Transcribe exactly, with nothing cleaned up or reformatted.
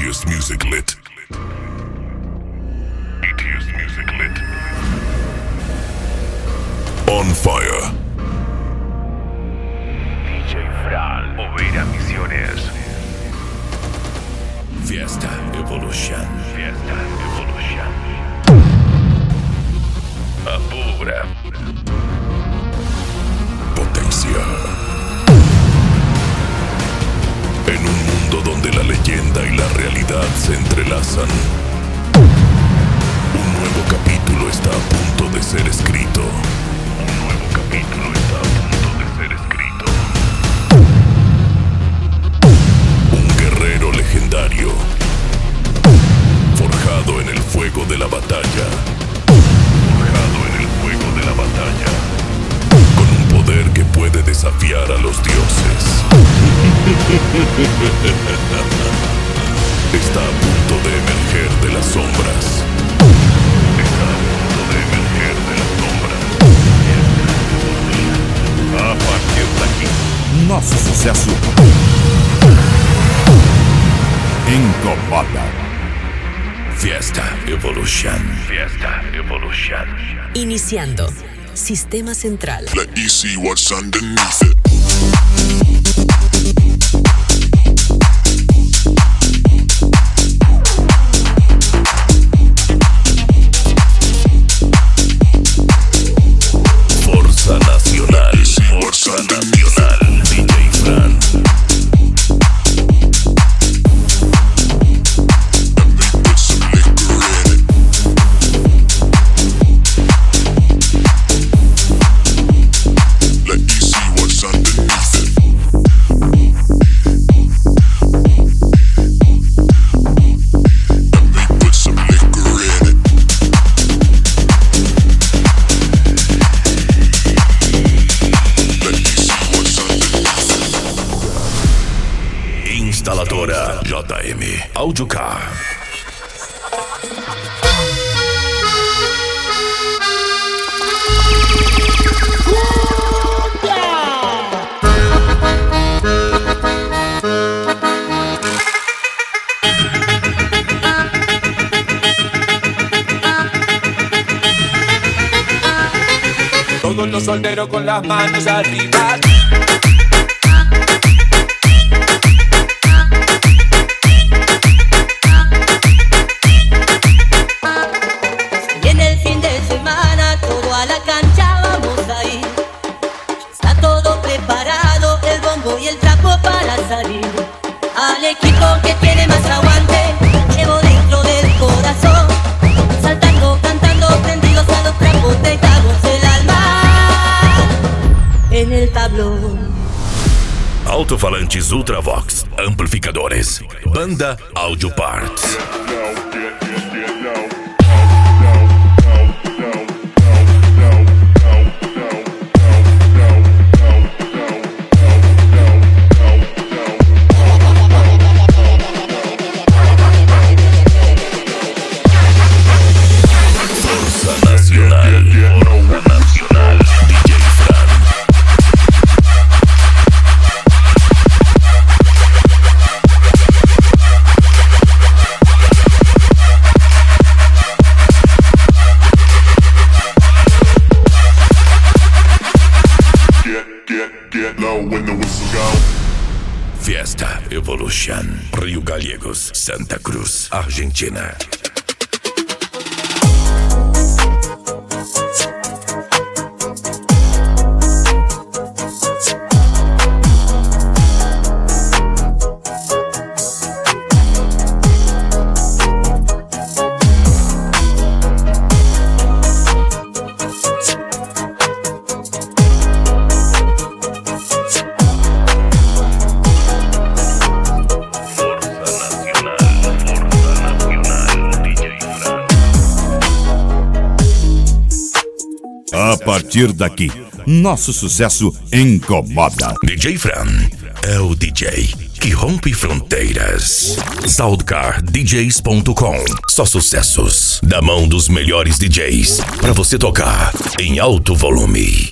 Etios Music Lit. Etios Music Lit. On fire. D J Fran, Oveira Misiones. Fiesta Evolution. Fiesta Evolution. Apura. Potencia. En un mundo donde la leyenda y la realidad se entrelazan, un nuevo capítulo está a punto de ser escrito. Un nuevo capítulo está a punto de ser escrito. Un guerrero legendario, forjado en el fuego de la batalla. Forjado en el fuego de la batalla. Con un poder que puede desafiar a los dioses. Está a punto de emerger de las sombras. Está a punto de emerger de las sombras. A partir daqui, nosso sucesso incomoda. Fiesta Evolution. Fiesta Evolution. Iniciando. Sistema Central. Let me see what's underneath it. Forza Nacional. Forza Nacional. D J Fran. Instaladora J M Audiocar. Todos los solteros con las manos arriba. Al equipo que tiene más aguante, llevo dentro del corazón, saltando, cantando, prendidos a los trapos, dejados el alma en el tablón. Alto-falantes Ultravox, amplificadores, Banda Audio Parts. Fiesta Evolution, Rio Gallegos, Santa Cruz, Argentina. A partir daqui, nosso sucesso incomoda. D J Fran é o D J que rompe fronteiras. Soundcar D Js ponto com. Só sucessos da mão dos melhores D Js pra você tocar em alto volume.